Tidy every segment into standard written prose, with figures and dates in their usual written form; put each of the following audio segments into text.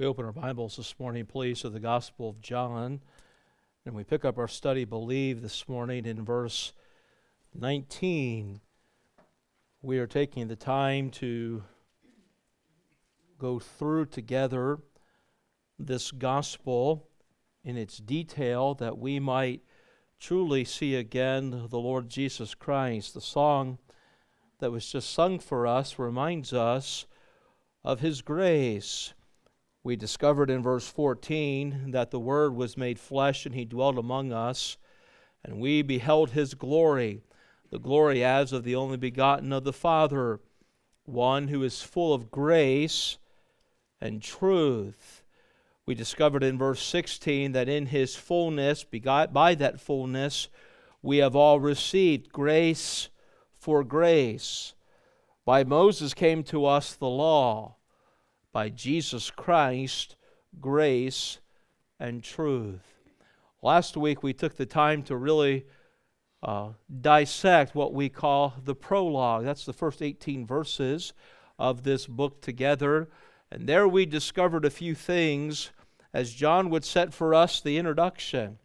We open our Bibles this morning, please, to the Gospel of John, and we pick up our study, Believe, this morning in verse 19. We are taking the time to go through together this Gospel in its detail that we might truly see again the Lord Jesus Christ. The song that was just sung for us reminds us of His grace. We discovered in verse 14 that the Word was made flesh and He dwelt among us, and we beheld His glory, the glory as of the only begotten of the Father, one who is full of grace and truth. We discovered in verse 16 that in His fullness, by that fullness, we have all received grace for grace. By Moses came to us the law. By Jesus Christ, grace and truth. Last week we took the time to really dissect what we call the prologue. That's the first 18 verses of this book together. And there we discovered a few things as John would set for us the introduction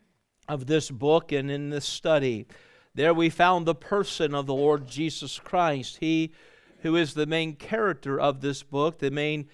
of this book and in this study. There we found the person of the Lord Jesus Christ, He who is the main character of this book, the main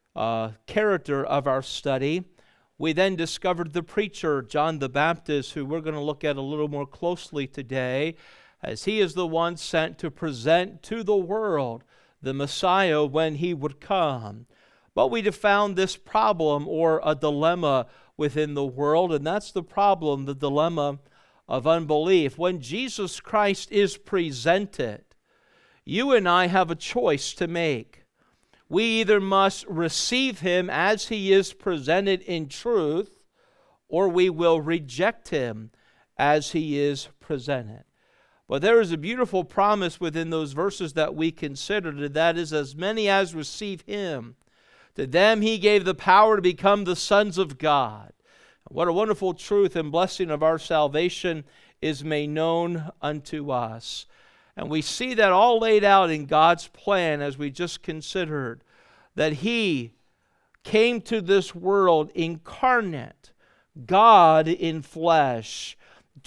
character of our study. We then discovered the preacher, John the Baptist, who we're going to look at a little more closely today, as he is the one sent to present to the world the Messiah when He would come. But we have found this problem or a dilemma within the world, and that's the problem, the dilemma of unbelief. When Jesus Christ is presented, you and I have a choice to make. We either must receive Him as He is presented in truth, or we will reject Him as He is presented. But there is a beautiful promise within those verses that we considered, and that is, as many as receive Him, to them He gave the power to become the sons of God. What a wonderful truth and blessing of our salvation is made known unto us. And we see that all laid out in God's plan as we just considered, that He came to this world incarnate, God in flesh,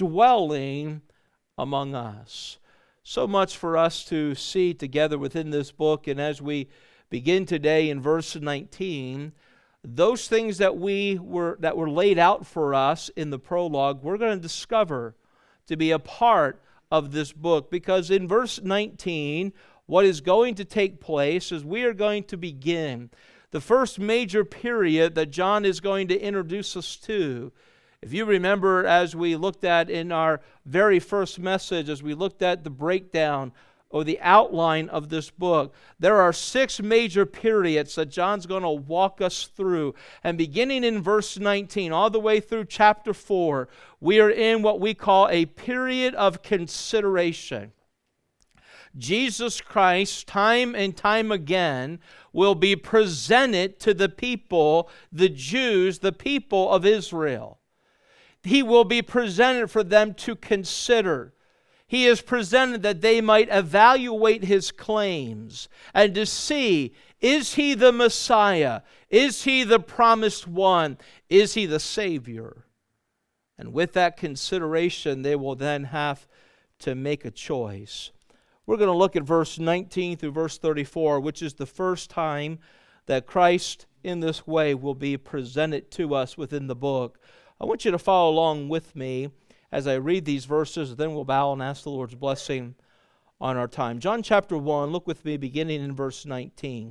dwelling among us. So much for us to see together within this book, and as we begin today in verse 19, those things that were laid out for us in the prologue, we're going to discover to be a part of this book, because in verse 19, what is going to take place is we are going to begin the first major period that John is going to introduce us to. If you remember, as we looked at in our very first message, as we looked at the breakdown or the outline of this book, there are 6 major periods that John's going to walk us through. And beginning in verse 19, all the way through chapter 4, we are in what we call a period of consideration. Jesus Christ, time and time again, will be presented to the people, the Jews, the people of Israel. He will be presented for them to consider. He is presented that they might evaluate His claims and to see, is He the Messiah? Is He the promised one? Is He the Savior? And with that consideration, they will then have to make a choice. We're going to look at verse 19 through verse 34, which is the first time that Christ in this way will be presented to us within the book. I want you to follow along with me as I read these verses, then we'll bow and ask the Lord's blessing on our time. John chapter 1, look with me beginning in verse 19.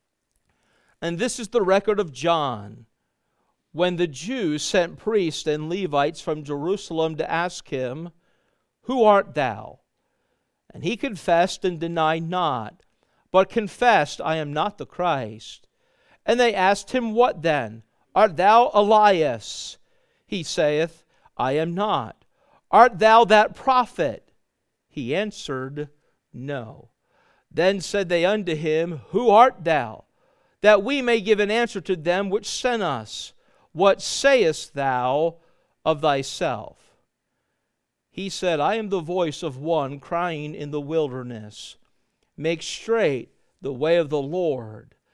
And this is the record of John, when the Jews sent priests and Levites from Jerusalem to ask him, "Who art thou?" And he confessed and denied not, but confessed, "I am not the Christ." And they asked him, "What then? Art thou Elias?" He saith, "I am not." "Art thou that prophet?" He answered, "No." Then said they unto him, "Who art thou? That we may give an answer to them which sent us. What sayest thou of thyself?" He said, "I am the voice of one crying in the wilderness, make straight the way of the Lord,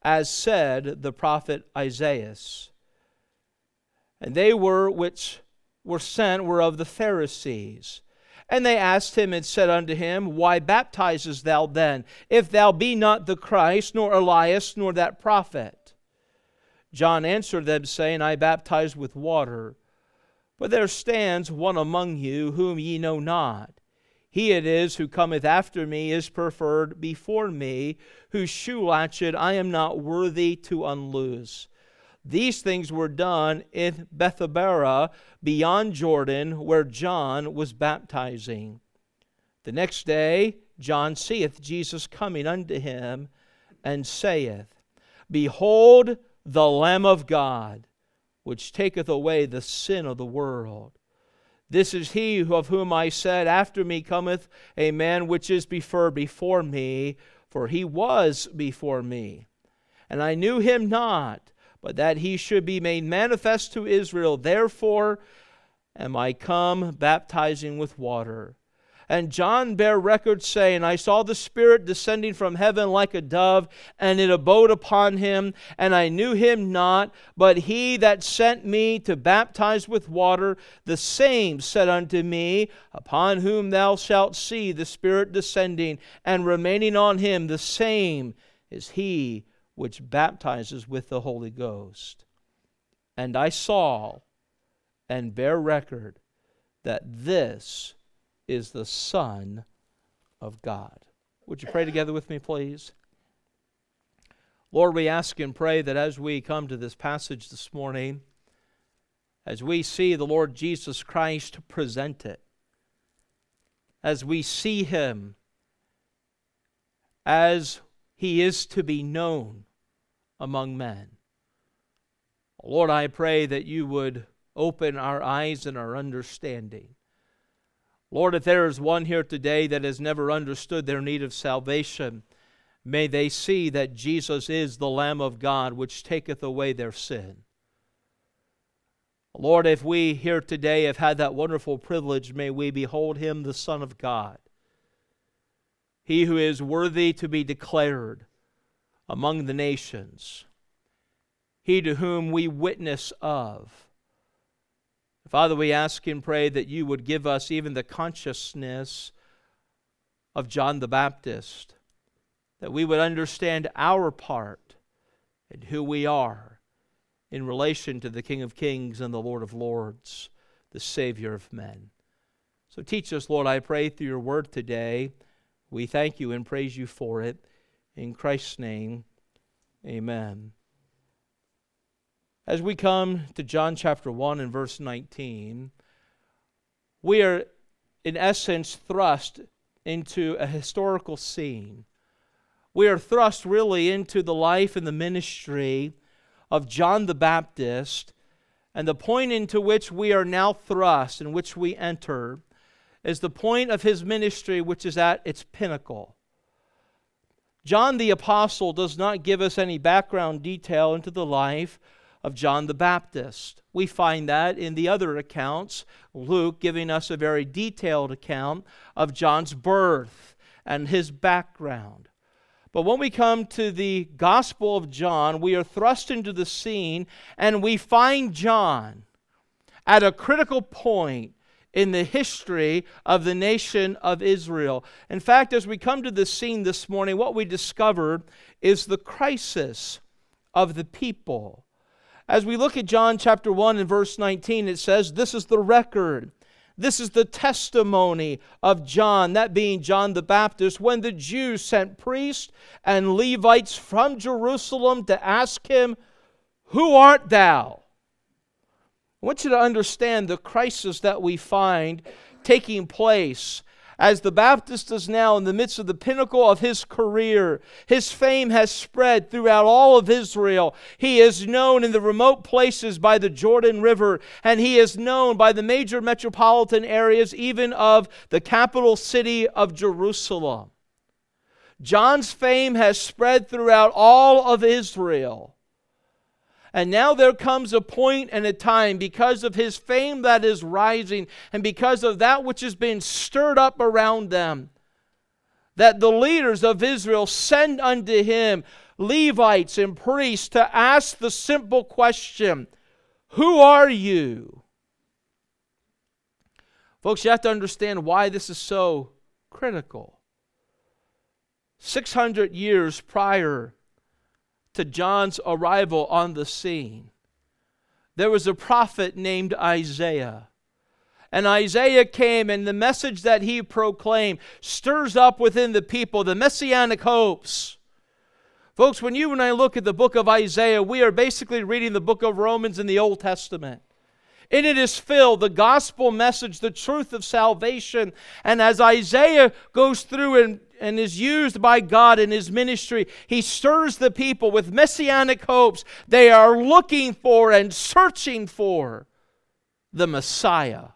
as said the prophet Isaiah. And they which were sent were of the Pharisees. And they asked him and said unto him, Why baptizest thou then, if thou be not the Christ, nor Elias, nor that prophet? John answered them, saying, I baptize with water, but there stands one among you whom ye know not. He it is who cometh after me is preferred before me, whose shoe latchet I am not worthy to unloose. These things were done in Bethabara, beyond Jordan, where John was baptizing. The next day John seeth Jesus coming unto him, and saith, Behold the Lamb of God, which taketh away the sin of the world. This is he of whom I said, After me cometh a man which is preferred before me, for he was before me. And I knew him not, but that he should be made manifest to Israel. Therefore am I come baptizing with water. And John bare record, saying, I saw the Spirit descending from heaven like a dove, and it abode upon him. And I knew him not, but he that sent me to baptize with water, the same said unto me, Upon whom thou shalt see the Spirit descending and remaining on him, the same is he which baptizes with the Holy Ghost. And I saw and bear record that this is the Son of God. Would you pray together with me, please? Lord, we ask and pray that as we come to this passage this morning, as we see the Lord Jesus Christ presented, as we see Him as He is to be known among men. Lord, I pray that you would open our eyes and our understanding. Lord, if there is one here today that has never understood their need of salvation, may they see that Jesus is the Lamb of God which taketh away their sin. Lord, if we here today have had that wonderful privilege, may we behold Him, the Son of God. He who is worthy to be declared among the nations. He to whom we witness of. Father, we ask and pray that you would give us even the consciousness of John the Baptist, that we would understand our part and who we are in relation to the King of Kings and the Lord of Lords, the Savior of men. So teach us, Lord, I pray, through your word today. We thank you and praise you for it. In Christ's name, amen. As we come to John chapter 1 and verse 19, we are in essence thrust into a historical scene. We are thrust really into the life and the ministry of John the Baptist, and the point into which we are now thrust, in which we enter, is the point of his ministry which is at its pinnacle. John the Apostle does not give us any background detail into the life of John the Baptist. We find that in the other accounts, Luke giving us a very detailed account of John's birth and his background. But when we come to the Gospel of John, we are thrust into the scene and we find John at a critical point in the history of the nation of Israel. In fact, as we come to this scene this morning, what we discover is the crisis of the people. As we look at John chapter 1 and verse 19, it says, this is the record. This is the testimony of John, that being John the Baptist, when the Jews sent priests and Levites from Jerusalem to ask him, Who art thou? I want you to understand the crisis that we find taking place as the Baptist is now in the midst of the pinnacle of his career. His fame has spread throughout all of Israel. He is known in the remote places by the Jordan River, and he is known by the major metropolitan areas, even of the capital city of Jerusalem. John's fame has spread throughout all of Israel. And now there comes a point and a time, because of his fame that is rising and because of that which is being stirred up around them, that the leaders of Israel send unto him Levites and priests to ask the simple question, who are you? Folks, you have to understand why this is so critical. 600 years prior to John's arrival on the scene, there was a prophet named Isaiah. And Isaiah came, and the message that he proclaimed stirs up within the people the messianic hopes. Folks, when you and I look at the book of Isaiah, we are basically reading the book of Romans in the Old Testament. In it is filled the gospel message, the truth of salvation. And as Isaiah goes through and is used by God in his ministry, he stirs the people with messianic hopes. They are looking for and searching for the Messiah.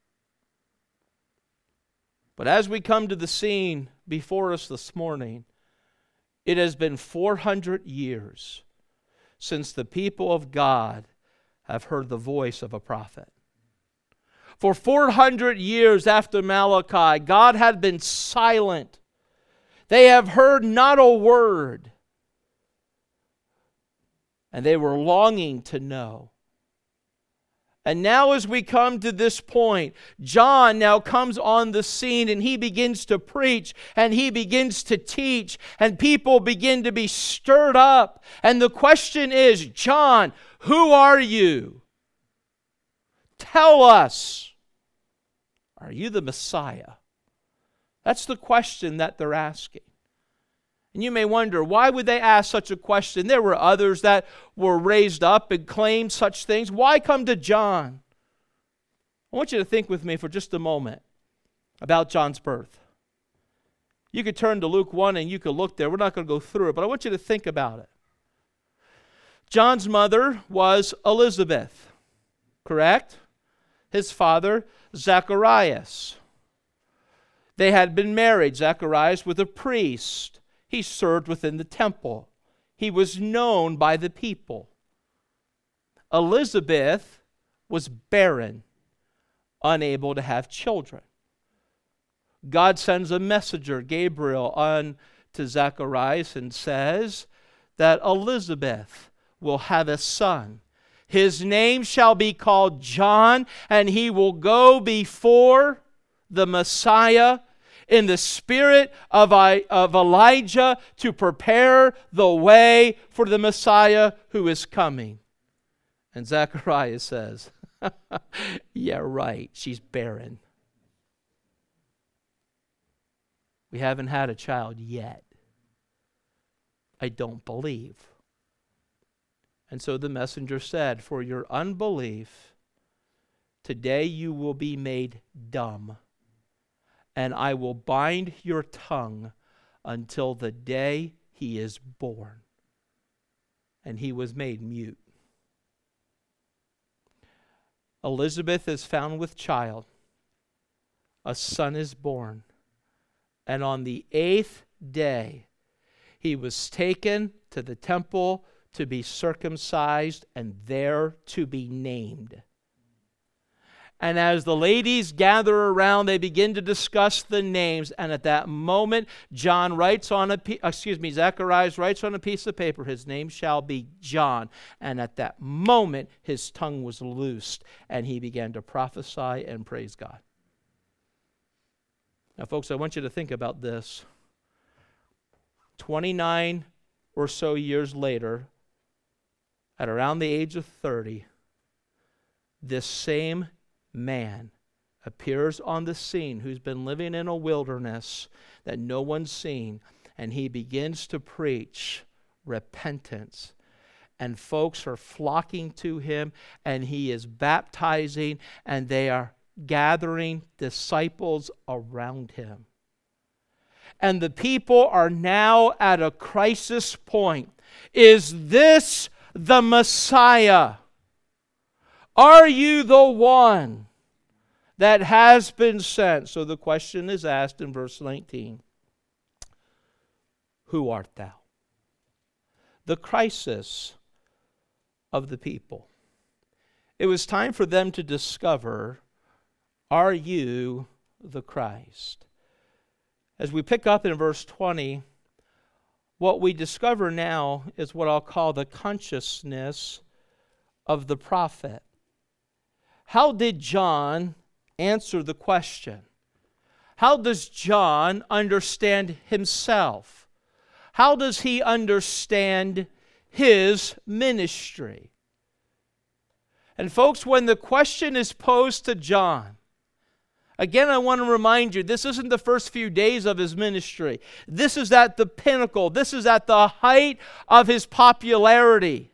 But as we come to the scene before us this morning, it has been 400 years since the people of God have heard the voice of a prophet. For 400 years after Malachi, God had been silent. They have heard not a word. And they were longing to know. And now as we come to this point, John now comes on the scene and he begins to preach and he begins to teach and people begin to be stirred up. And the question is, John, who are you? Tell us, are you the Messiah? That's the question that they're asking. And you may wonder, why would they ask such a question? There were others that were raised up and claimed such things. Why come to John? I want you to think with me for just a moment about John's birth. You could turn to Luke 1 and you could look there. We're not going to go through it, but I want you to think about it. John's mother was Elizabeth, correct? His father, Zacharias. They had been married. Zacharias was a priest. He served within the temple. He was known by the people. Elizabeth was barren, unable to have children. God sends a messenger, Gabriel, on to Zacharias and says that Elizabeth will have a son. His name shall be called John, and he will go before the Messiah in the spirit of Elijah to prepare the way for the Messiah who is coming. And Zacharias says, yeah, right, she's barren. We haven't had a child yet. I don't believe. And so the messenger said, for your unbelief, today you will be made dumb, and I will bind your tongue until the day he is born. And he was made mute. Elizabeth is found with child. A son is born. And on the 8th day, he was taken to the temple to be circumcised and there to be named. And as the ladies gather around, they begin to discuss the names. And at that moment, Zacharias writes on a piece of paper, his name shall be John. And at that moment, his tongue was loosed, and he began to prophesy and praise God. Now, folks, I want you to think about this. 29 or so years later, at around the age of 30, this same man appears on the scene who's been living in a wilderness that no one's seen, and he begins to preach repentance. And folks are flocking to him, and he is baptizing, and they are gathering disciples around him. And the people are now at a crisis point. Is this the Messiah? Are you the one that has been sent? So the question is asked in verse 19. Who art thou? The crisis of the people. It was time for them to discover, are you the Christ? As we pick up in verse 20, what we discover now is what I'll call the consciousness of the prophet. How did John answer the question? How does John understand himself? How does he understand his ministry? And folks, when the question is posed to John, again, I want to remind you, this isn't the first few days of his ministry. This is at the pinnacle. This is at the height of his popularity.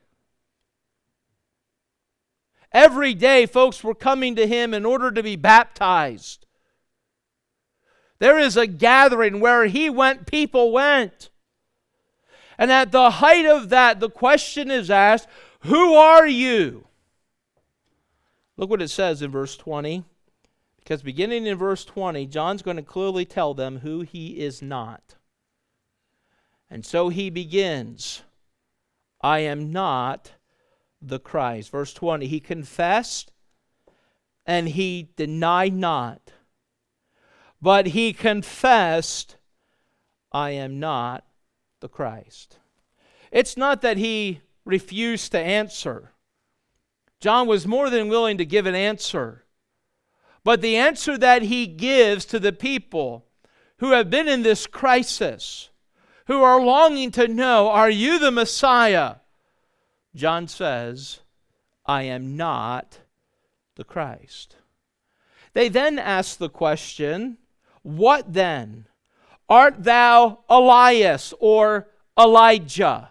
Every day, folks were coming to him in order to be baptized. There is a gathering where he went, people went. And at the height of that, the question is asked, who are you? Look what it says in verse 20. Because beginning in verse 20, John's going to clearly tell them who he is not. And so he begins, I am not the Christ. Verse 20, he confessed and he denied not. But he confessed, I am not the Christ. It's not that he refused to answer. John was more than willing to give an answer. But the answer that he gives to the people who have been in this crisis, who are longing to know, are you the Messiah? John says, I am not the Christ. They then ask the question, what then? Art thou Elias or Elijah?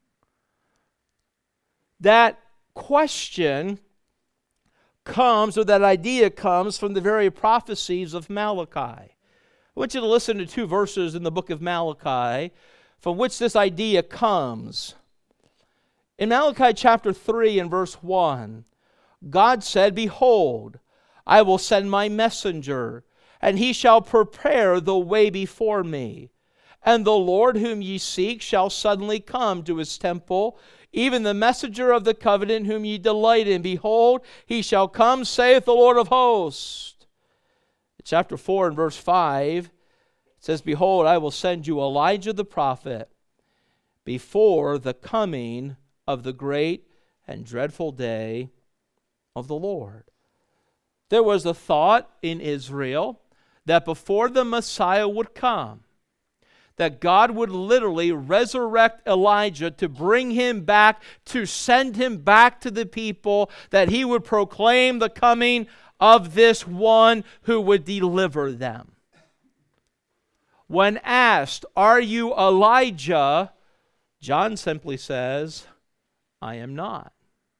That question comes, or that idea comes, from the very prophecies of Malachi. I want you to listen to two verses in the book of Malachi from which this idea comes. In Malachi chapter 3 and verse 1, God said, behold, I will send my messenger, and he shall prepare the way before me. And the Lord whom ye seek shall suddenly come to his temple, even the messenger of the covenant whom ye delight in. Behold, he shall come, saith the Lord of hosts. Chapter 4 and verse 5, it says, behold, I will send you Elijah the prophet before the coming of the great and dreadful day of the Lord. There was a thought in Israel that before the Messiah would come, that God would literally resurrect Elijah to bring him back, to send him back to the people, that he would proclaim the coming of this one who would deliver them. When asked, are you Elijah? John simply says, I am not.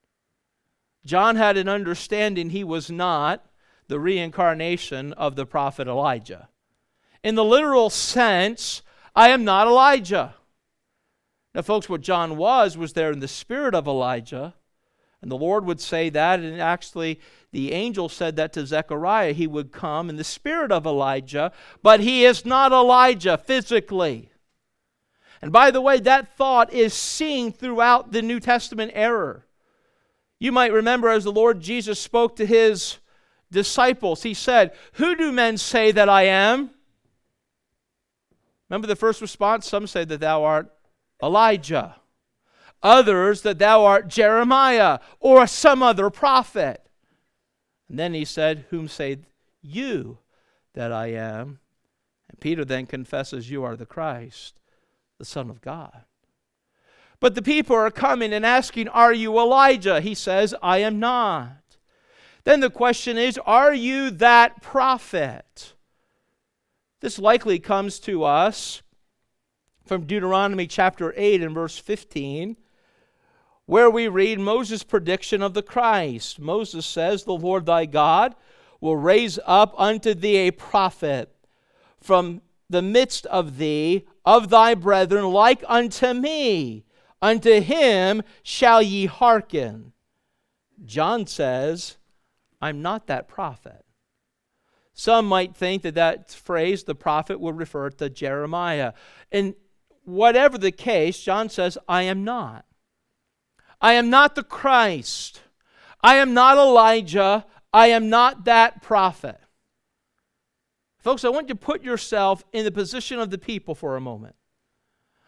John had an understanding he was not the reincarnation of the prophet Elijah. In the literal sense, I am not Elijah. Now, folks, what John was there in the spirit of Elijah. And the Lord would say that, and actually the angel said that to Zechariah. He would come in the spirit of Elijah, but he is not Elijah physically. And by the way, that thought is seen throughout the New Testament era. You might remember as the Lord Jesus spoke to his disciples, he said, who do men say that I am? Remember the first response? Some say that thou art Elijah. Others that thou art Jeremiah or some other prophet. And then he said, whom say you that I am? And Peter then confesses, you are the Christ, the Son of God. But the people are coming and asking, are you Elijah? He says, I am not. Then the question is, are you that prophet? This likely comes to us from Deuteronomy chapter 8 and verse 15, where we read Moses' prediction of the Christ. Moses says, the Lord thy God will raise up unto thee a prophet from the midst of thee, of thy brethren, like unto me. Unto him shall ye hearken. John says, I'm not that prophet. Some might think that phrase, the prophet, would refer to Jeremiah. And whatever the case, John says, I am not. I am not the Christ. I am not Elijah. I am not that prophet. Folks, I want you to put yourself in the position of the people for a moment.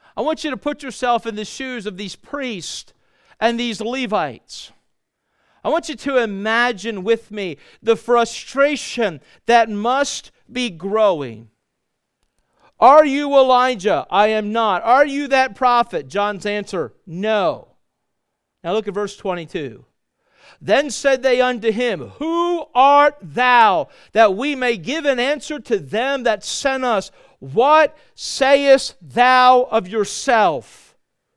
I want you to put yourself in the shoes of these priests and these Levites. I want you to imagine with me the frustration that must be growing. Are you Elijah? I am not. Are you that prophet? John's answer, no. Now look at verse 22. Then said they unto him, Who art thou, that we may give an answer to them that sent us? What sayest thou of yourself?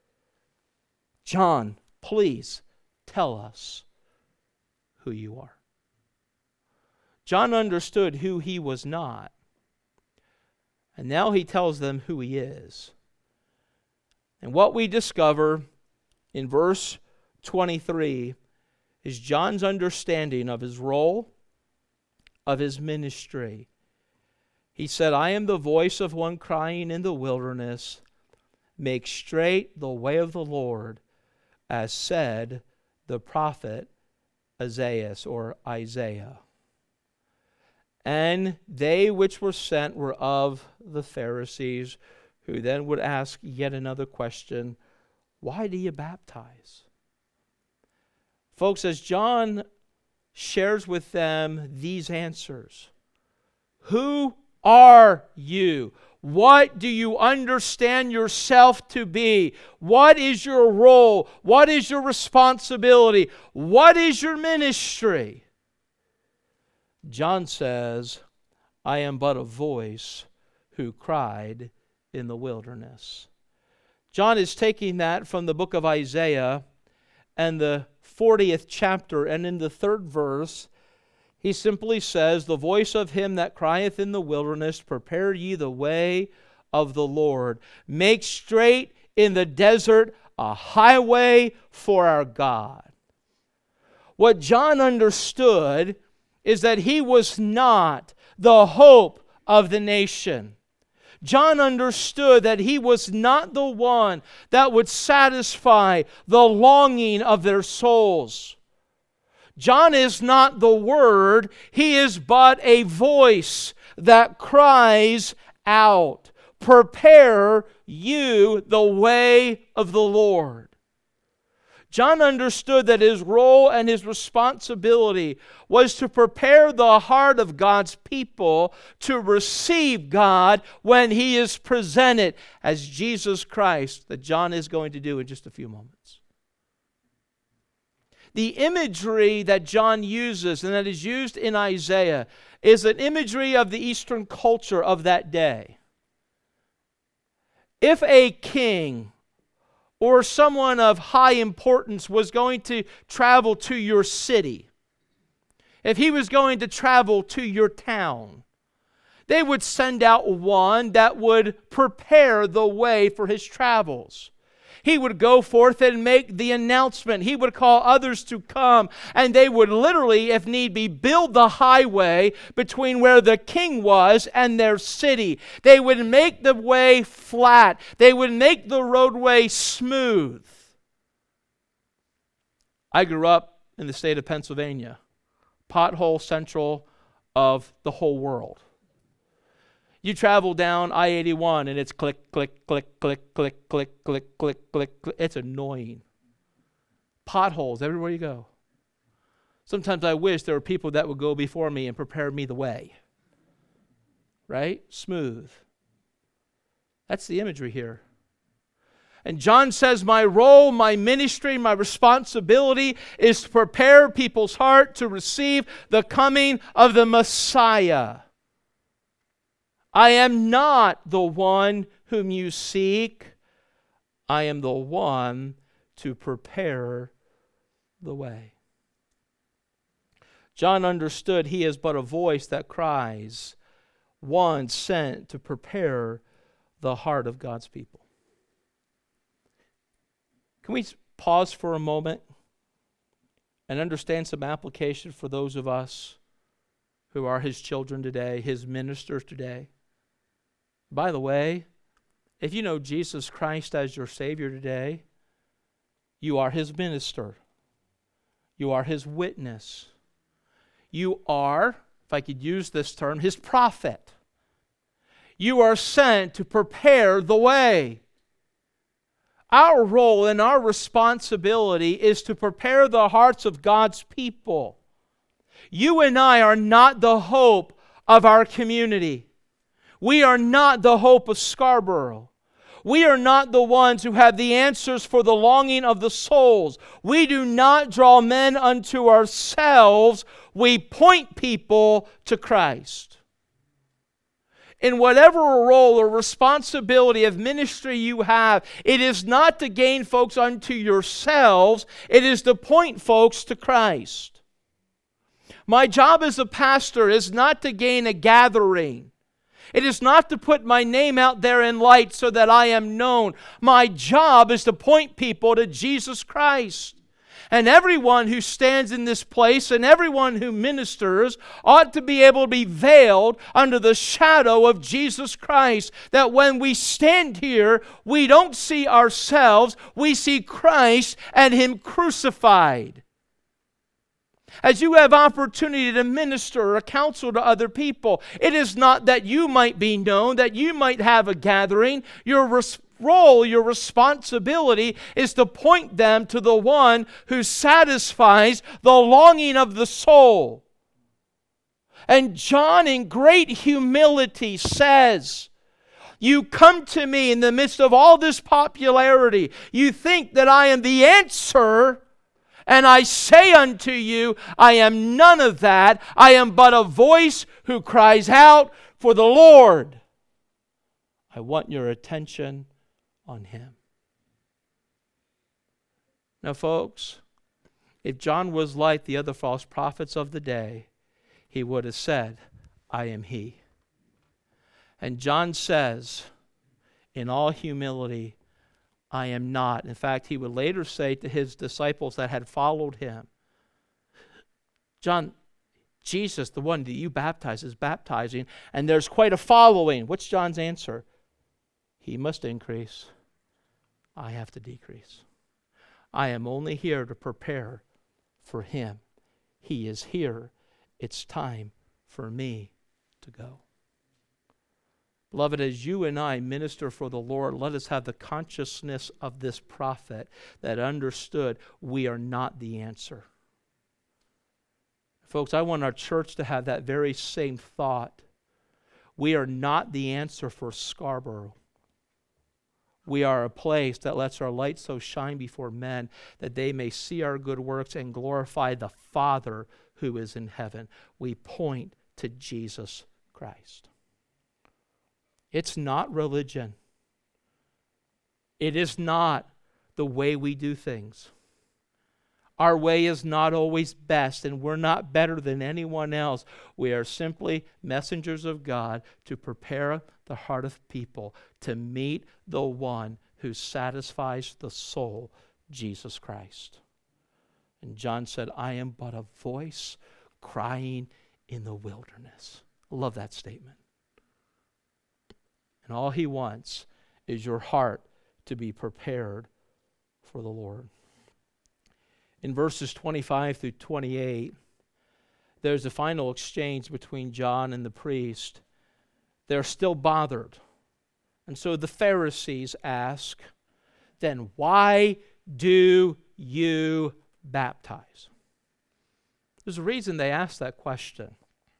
John, please tell us who you are. John understood who he was not. And now he tells them who he is. And what we discover in verse 23 is John's understanding of his role, of his ministry. He said, I am the voice of one crying in the wilderness, make straight the way of the Lord, as said the prophet Isaiah. And they which were sent were of the Pharisees, who then would ask yet another question, why do you baptize? Folks, as John shares with them these answers, who are you? What do you understand yourself to be? What is your role? What is your responsibility? What is your ministry? John says, I am but a voice who cried in the wilderness. John is taking that from the book of Isaiah and the 40th chapter, and in the 3rd verse, he simply says, the voice of him that crieth in the wilderness, prepare ye the way of the Lord. Make straight in the desert a highway for our God. What John understood is that he was not the hope of the nation. John understood that he was not the one that would satisfy the longing of their souls. John is not the Word, he is but a voice that cries out, prepare you the way of the Lord. John understood that his role and his responsibility was to prepare the heart of God's people to receive God when He is presented as Jesus Christ, that John is going to do in just a few moments. The imagery that John uses and that is used in Isaiah is an imagery of the Eastern culture of that day. If a king or someone of high importance was going to travel to your city, if he was going to travel to your town, they would send out one that would prepare the way for his travels. He would go forth and make the announcement. He would call others to come, and they would literally, if need be, build the highway between where the king was and their city. They would make the way flat. They would make the roadway smooth. I grew up in the state of Pennsylvania, pothole central of the whole world. You travel down I-81 and it's click, click, click, click, click, click, click, click, click, click. It's annoying. Potholes everywhere you go. Sometimes I wish there were people that would go before me and prepare me the way. Right? Smooth. That's the imagery here. And John says, my role, my ministry, my responsibility is to prepare people's heart to receive the coming of the Messiah. I am not the one whom you seek. I am the one to prepare the way. John understood he is but a voice that cries, one sent to prepare the heart of God's people. Can we pause for a moment and understand some application for those of us who are His children today, His ministers today? By the way, if you know Jesus Christ as your Savior today, you are His minister. You are His witness. You are, if I could use this term, His prophet. You are sent to prepare the way. Our role and our responsibility is to prepare the hearts of God's people. You and I are not the hope of our community. We are not the hope of Scarborough. We are not the ones who have the answers for the longing of the souls. We do not draw men unto ourselves. We point people to Christ. In whatever role or responsibility of ministry you have, it is not to gain folks unto yourselves. It is to point folks to Christ. My job as a pastor is not to gain a gathering. It is not to put my name out there in light so that I am known. My job is to point people to Jesus Christ. And everyone who stands in this place and everyone who ministers ought to be able to be veiled under the shadow of Jesus Christ. That when we stand here, we don't see ourselves, we see Christ and Him crucified. As you have opportunity to minister or counsel to other people, it is not that you might be known, that you might have a gathering. Your role, your responsibility is to point them to the one who satisfies the longing of the soul. And John, in great humility, says, you come to me in the midst of all this popularity. You think that I am the answer. And I say unto you, I am none of that. I am but a voice who cries out for the Lord. I want your attention on Him. Now, folks, if John was like the other false prophets of the day, he would have said, I am He. And John says, in all humility, I am not. In fact, he would later say to his disciples that had followed him, John, Jesus, the one that you baptize, is baptizing, and there's quite a following. What's John's answer? He must increase. I have to decrease. I am only here to prepare for Him. He is here. It's time for me to go. Beloved, as you and I minister for the Lord, let us have the consciousness of this prophet that understood we are not the answer. Folks, I want our church to have that very same thought. We are not the answer for Scarborough. We are a place that lets our light so shine before men that they may see our good works and glorify the Father who is in heaven. We point to Jesus Christ. It's not religion. It is not the way we do things. Our way is not always best, and we're not better than anyone else. We are simply messengers of God to prepare the heart of people to meet the one who satisfies the soul, Jesus Christ. And John said, I am but a voice crying in the wilderness. I love that statement. And all He wants is your heart to be prepared for the Lord. In verses 25 through 28, there's a final exchange between John and the priest. They're still bothered. And so the Pharisees ask, then why do you baptize? There's a reason they ask that question.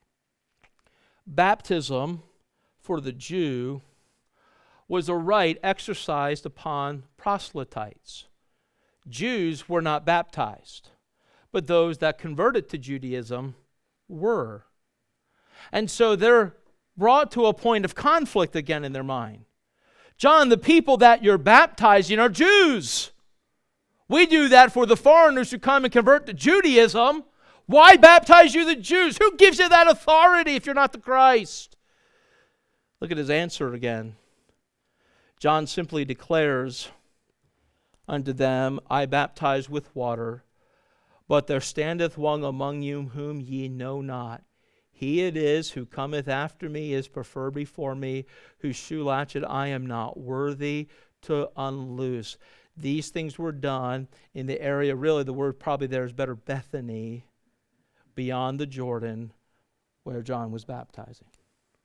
Baptism for the Jew was a rite exercised upon proselytes. Jews were not baptized, but those that converted to Judaism were. And so they're brought to a point of conflict again in their mind. John, the people that you're baptizing are Jews. We do that for the foreigners who come and convert to Judaism. Why baptize you the Jews? Who gives you that authority if you're not the Christ? Look at his answer again. John simply declares unto them, I baptize with water, but there standeth one among you whom ye know not. He it is who cometh after me is preferred before me, whose shoe latchet I am not worthy to unloose. These things were done in the area, really the word probably there is better, Bethany, beyond the Jordan, where John was baptizing.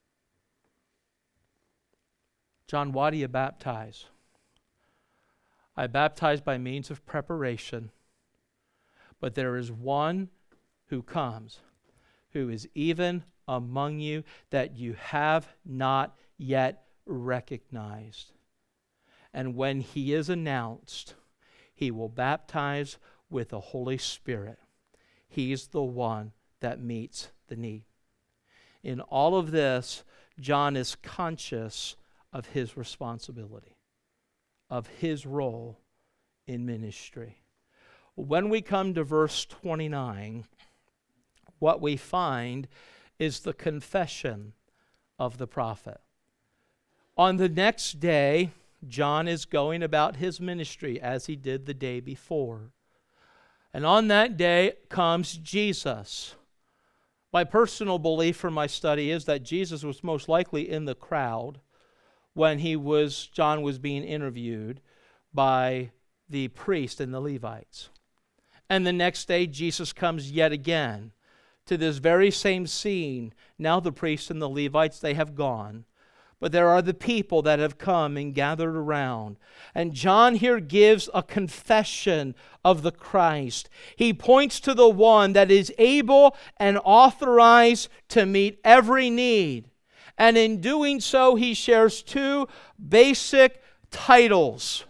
John, why do you baptize? I baptize by means of preparation, but there is one who comes, who is even among you, that you have not yet recognized. And when he is announced, he will baptize with the Holy Spirit. He's the one that meets the need. In all of this, John is conscious of his responsibility, of his role in ministry. When we come to verse 29, what we find is the confession of the prophet. On the next day, John is going about his ministry as he did the day before. And on that day comes Jesus. My personal belief from my study is that Jesus was most likely in the crowd when John was being interviewed by the priest and the Levites. And the next day, Jesus comes yet again to this very same scene. Now the priests and the Levites, they have gone. But there are the people that have come and gathered around. And John here gives a confession of the Christ. He points to the one that is able and authorized to meet every need. And in doing so, he shares two basic titles.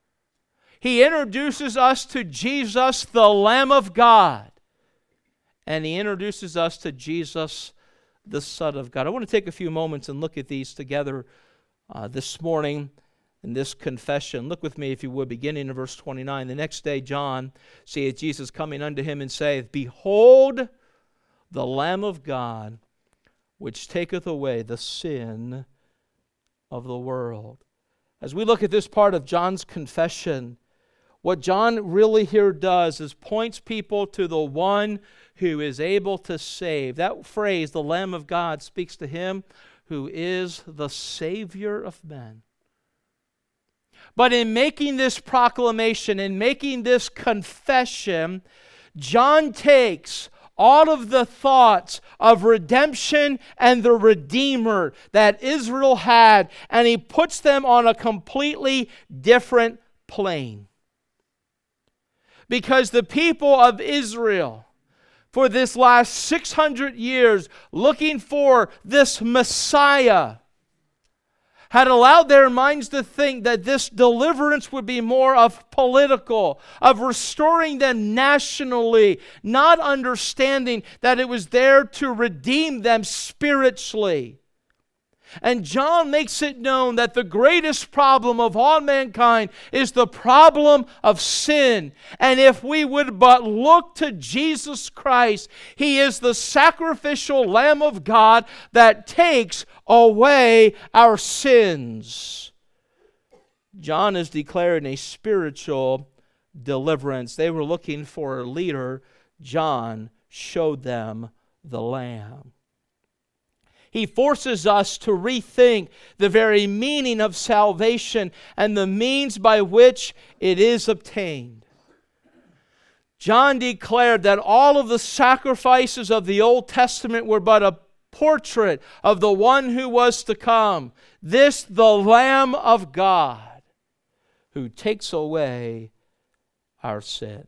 He introduces us to Jesus, the Lamb of God. And he introduces us to Jesus, the Son of God. I want to take a few moments and look at these together this morning in this confession. Look with me, if you would, beginning in verse 29. The next day John seeth Jesus coming unto him and saith, Behold, the Lamb of God, which taketh away the sin of the world. As we look at this part of John's confession, what John really here does is points people to the one who is able to save. That phrase, the Lamb of God, speaks to him who is the Savior of men. But in making this proclamation, in making this confession, John takes all of the thoughts of redemption and the Redeemer that Israel had, and he puts them on a completely different plane. Because the people of Israel, for this last 600 years, looking for this Messiah, had allowed their minds to think that this deliverance would be more of political, of restoring them nationally, not understanding that it was there to redeem them spiritually. And John makes it known that the greatest problem of all mankind is the problem of sin. And if we would but look to Jesus Christ, He is the sacrificial Lamb of God that takes away our sins. John is declaring a spiritual deliverance. They were looking for a leader. John showed them the Lamb. He forces us to rethink the very meaning of salvation and the means by which it is obtained. John declared that all of the sacrifices of the Old Testament were but a portrait of the one who was to come. This, the Lamb of God, who takes away our sin.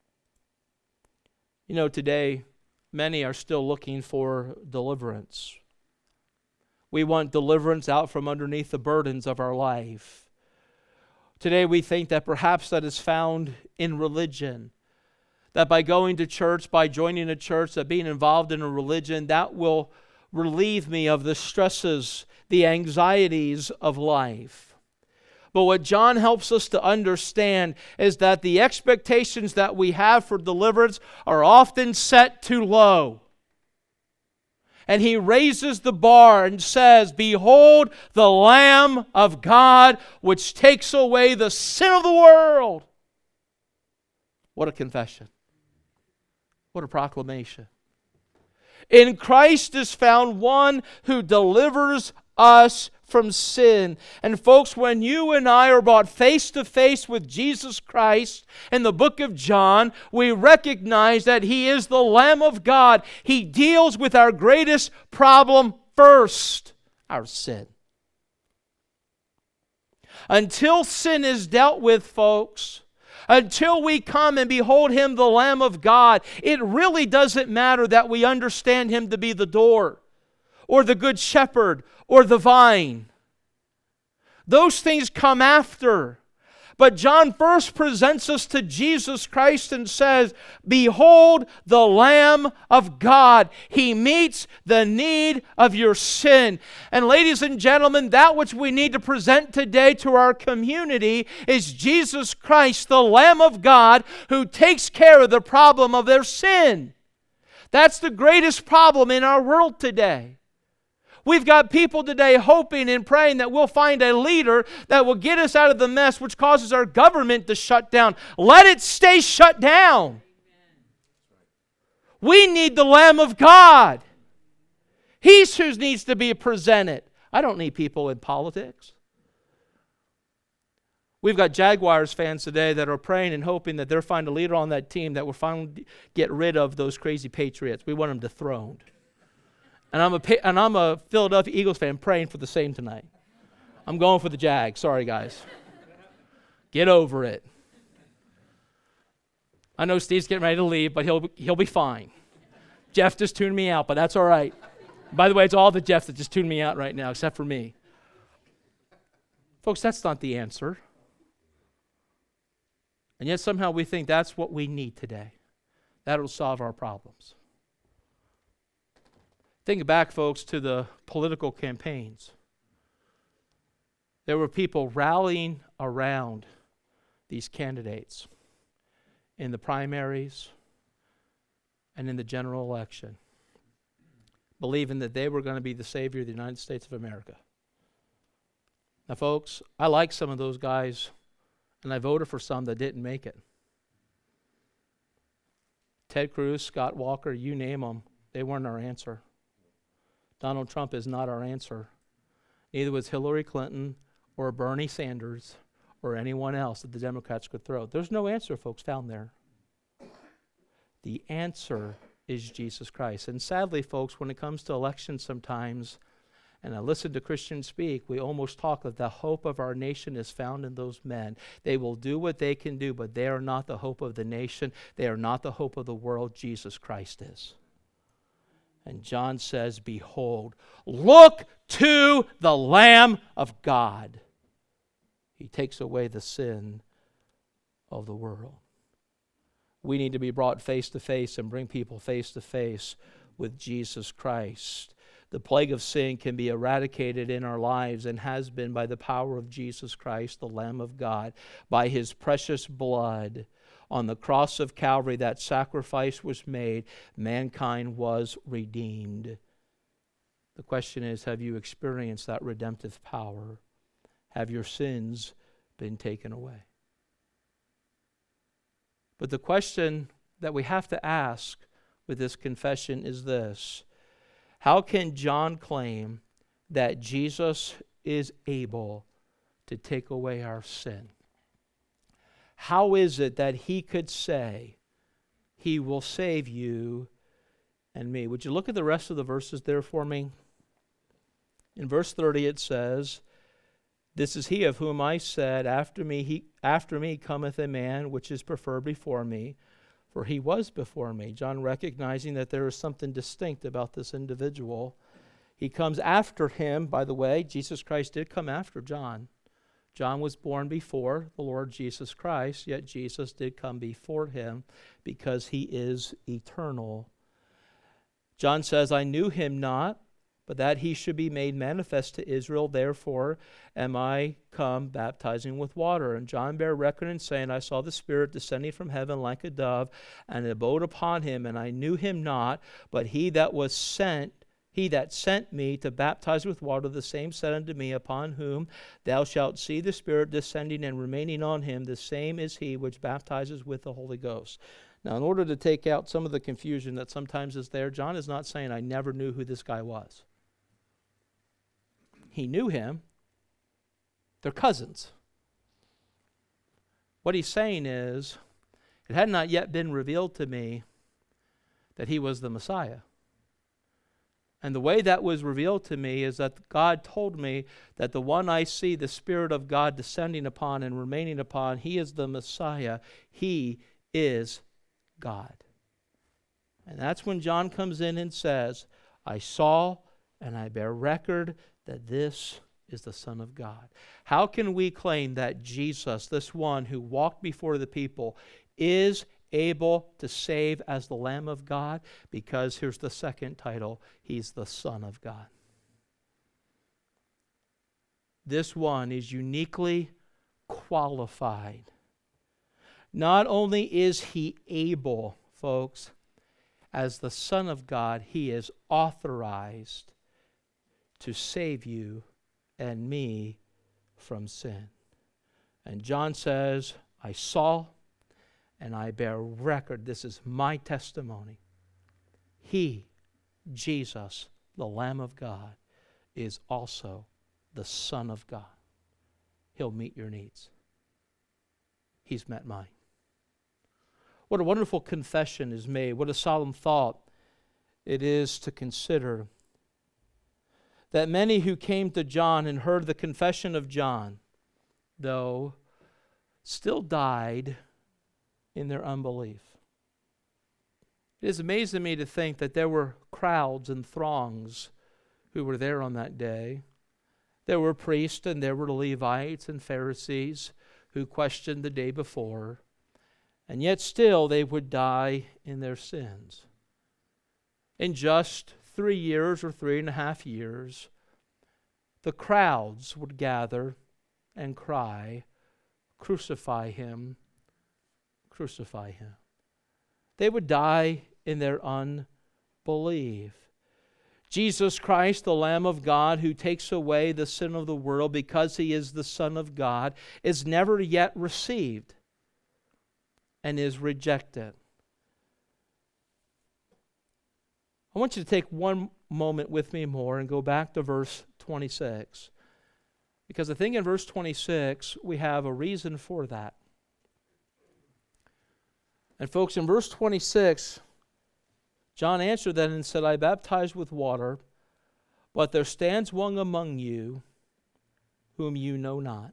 You know, today, many are still looking for deliverance. We want deliverance out from underneath the burdens of our life. Today we think that perhaps that is found in religion. That by going to church, by joining a church, that being involved in a religion, that will relieve me of the stresses, the anxieties of life. But what John helps us to understand is that the expectations that we have for deliverance are often set too low. And he raises the bar and says, Behold the Lamb of God, which takes away the sin of the world. What a confession. What a proclamation. In Christ is found one who delivers us from sin. And folks, when you and I are brought face to face with Jesus Christ in the book of John, we recognize that He is the Lamb of God. He deals with our greatest problem first, our sin. Until sin is dealt with, folks, until we come and behold Him, the Lamb of God, it really doesn't matter that we understand Him to be the door, or the good shepherd, or the vine. Those things come after. But John first presents us to Jesus Christ and says, behold the Lamb of God. He meets the need of your sin. And ladies and gentlemen, that which we need to present today to our community is Jesus Christ, the Lamb of God, who takes care of the problem of their sin. That's the greatest problem in our world today. We've got people today hoping and praying that we'll find a leader that will get us out of the mess which causes our government to shut down. Let it stay shut down. We need the Lamb of God. He's who needs to be presented. I don't need people in politics. We've got Jaguars fans today that are praying and hoping that they'll find a leader on that team that will finally get rid of those crazy Patriots. We want them dethroned. And I'm a Philadelphia Eagles fan praying for the same tonight. I'm going for the Jags. Sorry, guys. Get over it. I know Steve's getting ready to leave, but he'll be fine. Jeff just tuned me out, but that's all right. By the way, it's all the Jeffs that just tuned me out right now, except for me. Folks, that's not the answer. And yet somehow we think that's what we need today. That'll solve our problems. Think back, folks, to the political campaigns. There were people rallying around these candidates in the primaries and in the general election, believing that they were going to be the savior of the United States of America. Now, folks, I like some of those guys, and I voted for some that didn't make it. Ted Cruz, Scott Walker, you name them, they weren't our answer. Donald Trump is not our answer. Neither was Hillary Clinton or Bernie Sanders or anyone else that the Democrats could throw. There's no answer, folks, found there. The answer is Jesus Christ. And sadly, folks, when it comes to elections sometimes, and I listen to Christians speak, we almost talk that the hope of our nation is found in those men. They will do what they can do, but they are not the hope of the nation. They are not the hope of the world. Jesus Christ is. And John says, behold, look to the Lamb of God. He takes away the sin of the world. We need to be brought face to face and bring people face to face with Jesus Christ. The plague of sin can be eradicated in our lives and has been by the power of Jesus Christ, the Lamb of God, by His precious blood. On the cross of Calvary, that sacrifice was made. Mankind was redeemed. The question is, have you experienced that redemptive power? Have your sins been taken away? But the question that we have to ask with this confession is this: how can John claim that Jesus is able to take away our sin? How is it that he could say, He will save you and me? Would you look at the rest of the verses there for me? In verse 30 it says, this is he of whom I said, after me cometh a man which is preferred before me, for he was before me. John recognizing that there is something distinct about this individual. He comes after him. By the way, Jesus Christ did come after John. John was born before the Lord Jesus Christ, yet Jesus did come before him because he is eternal. John says, I knew him not, but that he should be made manifest to Israel. Therefore am I come baptizing with water. And John bare record and saying, I saw the Spirit descending from heaven like a dove, and it abode upon him, and I knew him not, but he that sent me to baptize with water, the same said unto me, upon whom thou shalt see the Spirit descending and remaining on him, the same is he which baptizes with the Holy Ghost. Now, in order to take out some of the confusion that sometimes is there, John is not saying, I never knew who this guy was. He knew him. They're cousins. What he's saying is, it had not yet been revealed to me that he was the Messiah. And the way that was revealed to me is that God told me that the one I see the Spirit of God descending upon and remaining upon, he is the Messiah. He is God. And that's when John comes in and says, I saw and I bear record that this is the Son of God. How can we claim that Jesus, this one who walked before the people, is able to save as the Lamb of God? Because here's the second title, he's the Son of God. This one is uniquely qualified. Not only is he able, folks, as the Son of God, he is authorized to save you and me from sin. And John says, I saw and I bear record. This is my testimony. He, Jesus, the Lamb of God, is also the Son of God. He'll meet your needs. He's met mine. What a wonderful confession is made. What a solemn thought it is to consider that many who came to John and heard the confession of John, though, still died in their unbelief. It is amazing to me to think that there were crowds and throngs who were there on that day. There were priests and there were Levites and Pharisees who questioned the day before, and yet still they would die in their sins. In just 3 years or 3.5 years, the crowds would gather and cry, crucify him, crucify him. They would die in their unbelief. Jesus Christ, the Lamb of God, who takes away the sin of the world because he is the Son of God, is never yet received and is rejected. I want you to take one moment with me more and go back to verse 26. Because I think in verse 26 we have a reason for that. And folks, in verse 26, John answered them and said, I baptize with water, but there stands one among you whom you know not.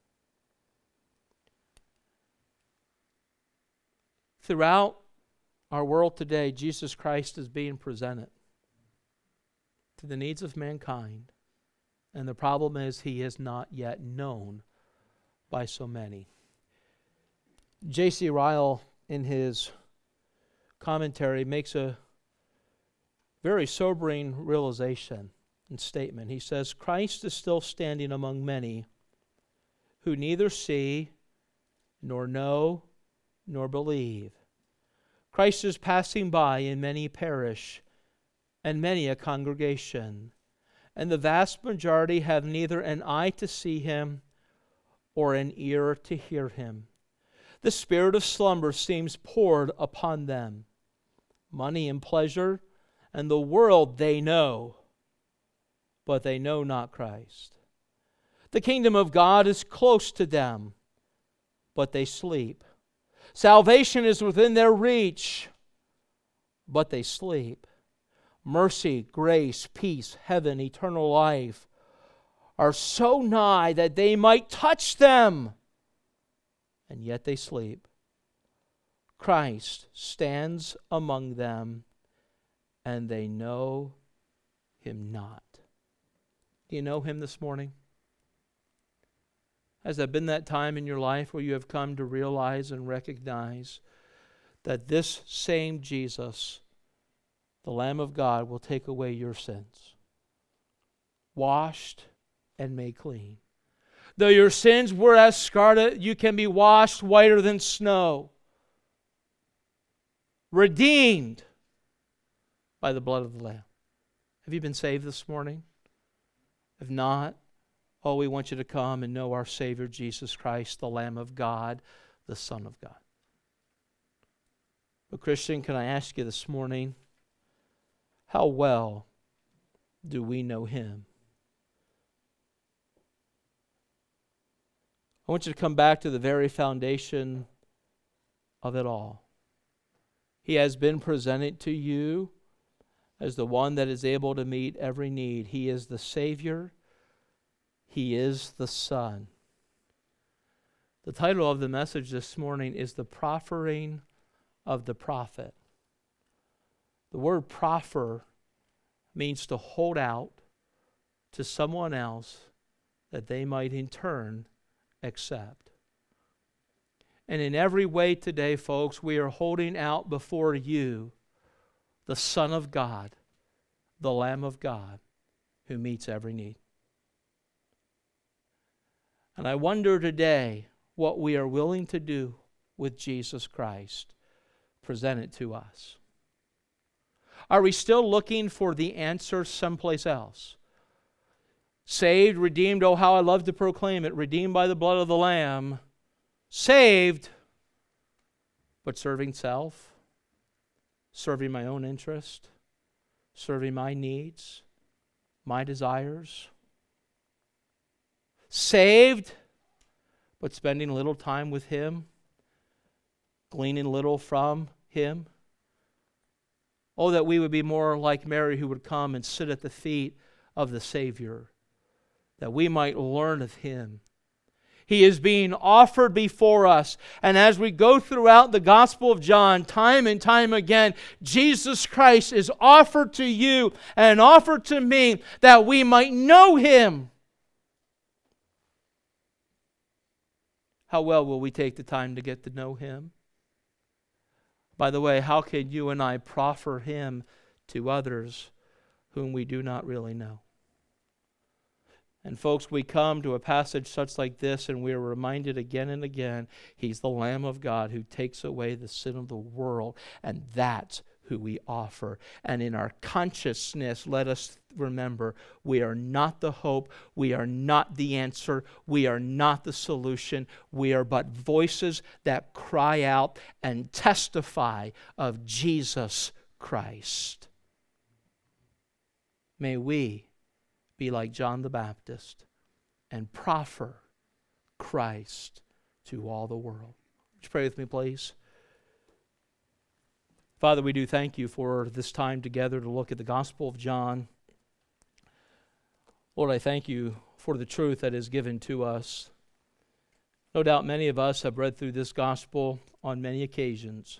Throughout our world today, Jesus Christ is being presented to the needs of mankind. And the problem is he is not yet known by so many. J.C. Ryle, in his commentary, makes a very sobering realization and statement. He says, Christ is still standing among many who neither see nor know nor believe. Christ is passing by, and many perish, and many a congregation. And the vast majority have neither an eye to see him or an ear to hear him. The spirit of slumber seems poured upon them. Money and pleasure and the world they know, but they know not Christ. The kingdom of God is close to them, but they sleep. Salvation is within their reach, but they sleep. Mercy, grace, peace, heaven, eternal life are so nigh that they might touch them, and yet they sleep. Christ stands among them, and they know him not. Do you know him this morning? Has there been that time in your life where you have come to realize and recognize that this same Jesus, the Lamb of God, will take away your sins? Washed and made clean. Though your sins were as scarlet, you can be washed whiter than snow. Redeemed by the blood of the Lamb. Have you been saved this morning? If not, oh, we want you to come and know our Savior Jesus Christ, the Lamb of God, the Son of God. But Christian, can I ask you this morning, how well do we know him? I want you to come back to the very foundation of it all. He has been presented to you as the one that is able to meet every need. He is the Savior. He is the Son. The title of the message this morning is The Proffering of the Prophet. The word proffer means to hold out to someone else that they might in turn accept. And in every way today, folks, we are holding out before you the Son of God, the Lamb of God, who meets every need. And I wonder today what we are willing to do with Jesus Christ presented to us. Are we still looking for the answer someplace else? Saved, redeemed, oh how I love to proclaim it, redeemed by the blood of the Lamb. Saved, but serving self, serving my own interest, serving my needs, my desires. Saved, but spending little time with Him, gleaning little from Him. Oh, that we would be more like Mary, who would come and sit at the feet of the Savior, that we might learn of Him. He is being offered before us. And as we go throughout the Gospel of John, time and time again, Jesus Christ is offered to you and offered to me that we might know Him. How well will we take the time to get to know Him? By the way, how can you and I proffer Him to others whom we do not really know? And folks, we come to a passage such like this and we are reminded again and again, He's the Lamb of God who takes away the sin of the world, and that's who we offer. And in our consciousness, let us remember, we are not the hope, we are not the answer, we are not the solution, we are but voices that cry out and testify of Jesus Christ. May we be like John the Baptist and proffer Christ to all the world. Would you pray with me, please? Father, we do thank You for this time together to look at the Gospel of John. Lord, I thank You for the truth that is given to us. No doubt many of us have read through this Gospel on many occasions.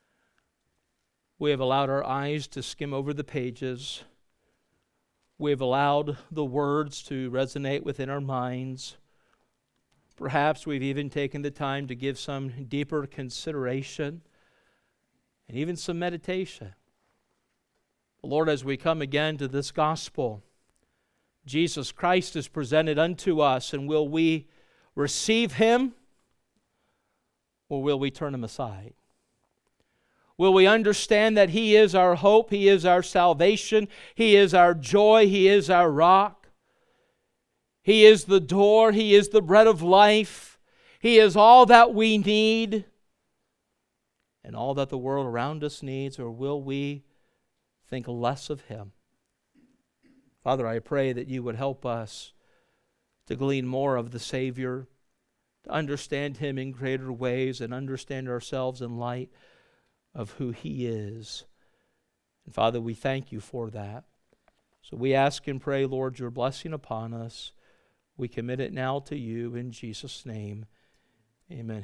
We have allowed our eyes to skim over the pages. We have allowed the words to resonate within our minds. Perhaps we've even taken the time to give some deeper consideration and even some meditation. Lord, as we come again to this gospel, Jesus Christ is presented unto us, and will we receive Him or will we turn Him aside? Will we understand that He is our hope, He is our salvation, He is our joy, He is our rock, He is the door, He is the bread of life, He is all that we need and all that the world around us needs, or will we think less of Him? Father, I pray that You would help us to glean more of the Savior, to understand Him in greater ways and understand ourselves in light of who He is. And Father, we thank You for that. So we ask and pray, Lord, Your blessing upon us. We commit it now to You in Jesus' name. Amen.